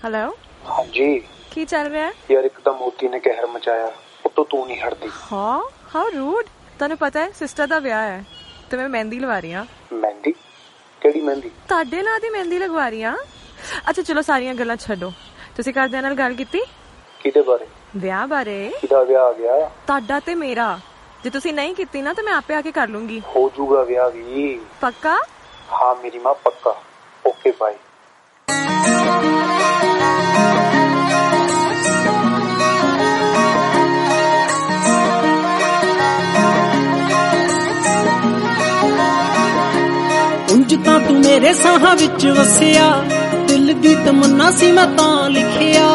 Hello. हाँ जी। की चल रहा है यार एकदम मोती ने कहर मचाया, तो तू नहीं हटती। हाँ हाउ रूड। तन्नू पता है सिस्टर दा ब्याह है ते मैं मेहंदी लवा रही हां। मेहंदी? केड़ी मेहंदी? ताडे नाल दी मेहंदी लगवा रही हां। अच्छा चलो सारियां गल्लां छड्डो, तुसी घरदियां नाल गल कीती? किदे बारे? ब्याह बारे। किदा ब्याह आ गया? ताडा ते मेरा। जे तुसी नहीं कीती ना तो मैं आपे आके कर लूंगी। हो जूगा ब्याह भी। पक्का? हाँ मेरी माँ पक्का। Okay bye. उंज तां तू मेरे साहां विच वसिया, दिल दी तमन्ना सी मैं तां लिखिया।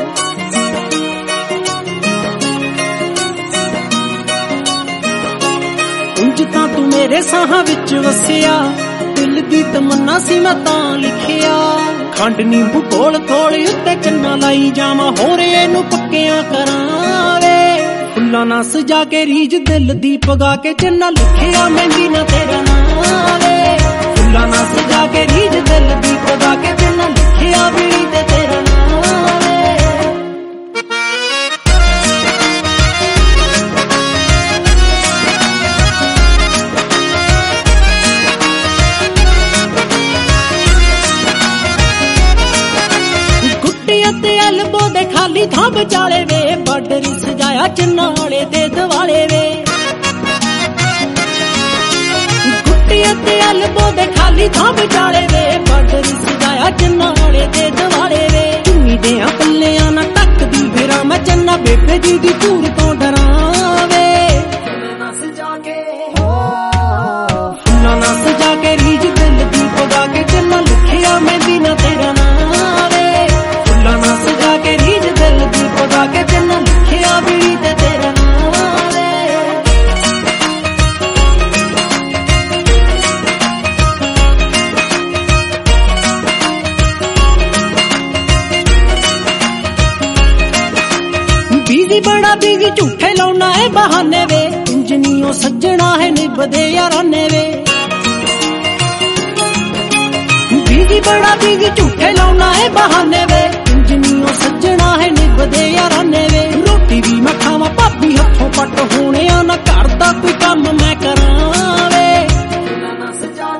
उंज तां तू मेरे साहां विच वसिया, दिल दी तमन्ना सी मैं तां लिखिया। खंड नींबू कोल कोल उत्ते चन्ना लाई जावां, होरे नूं पक्कियां करां वे। फुल्लां नाल सजा के रीज दिल दी पगा के, चन्ना लिखिया मेहंदी ना तेरा नाम वे। फुल्लां नाल सजा के रीज दिल दी पगा के, चन्ना लिखिया बीड़ी ते तेरा नाम वे। ते एल्बो दे खाली थां विचाले वे, बार्डर सजाया चन्ना वाले दे दिवाले वे। गुट्टियां ते एल्बो दे खाली थां विचाले वे, बार्डर सजाया चन्ना वाले दे दिवाले वे। चुन्नी दे पल्लियां ना टकदी फिरा मैं, चन्ना बेबे जी दी धूड़ तो डरां वे। फुल्लां नाल सजा के रीज दिल दी पगा के, चन्ना लिखिया मेहंदी ना तेरा नाम वे। फुल्लां नाल सजा के रीज दिल दी पगा के, चन्ना लिखिया बीड़ी ते तेरा नाम वे। बीजी बड़ा बीजी झूठे लाउना है बहाने वे, इंजनियों सज्जना है निभदे याराने वे। बीजी बड़ा बीजी झूठे लाउना है बहाने वे, इंजनियों सज्जना है निभदे याराने वे। रोटी भी मैं खावां भाभी हथों पट होने, ना घर दा कोई काम मैं करां वे। फुल्लां नाल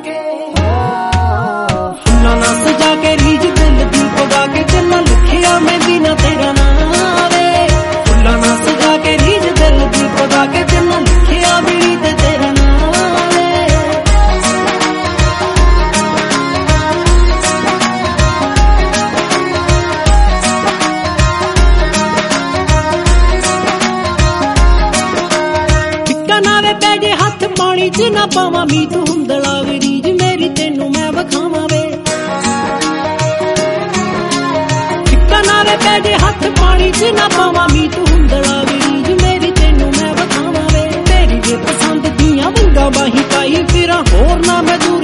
सजा के रीज दिल दी पगा के, चन्ना लिखिया मेहंदी ना तेरा नाम वे। फुल्लां नाल सजा के रीज दिल दी पगा के, चन्ना लिखिया बीड़ी ते तेरा नाम वे। पानी च ना पावां मीत हुंदड़ा वे, रीज मेरी तेनू मैं वखावां वे। टिक्का नावे पै जे हथ पानी च ना पावां मीत हुंदड़ा वे, रीज मेरी तेनू मैं वखावां वे। तेरी जे पसंद दियां वंगा बाही पाई फिरां, होर ना मैं दूर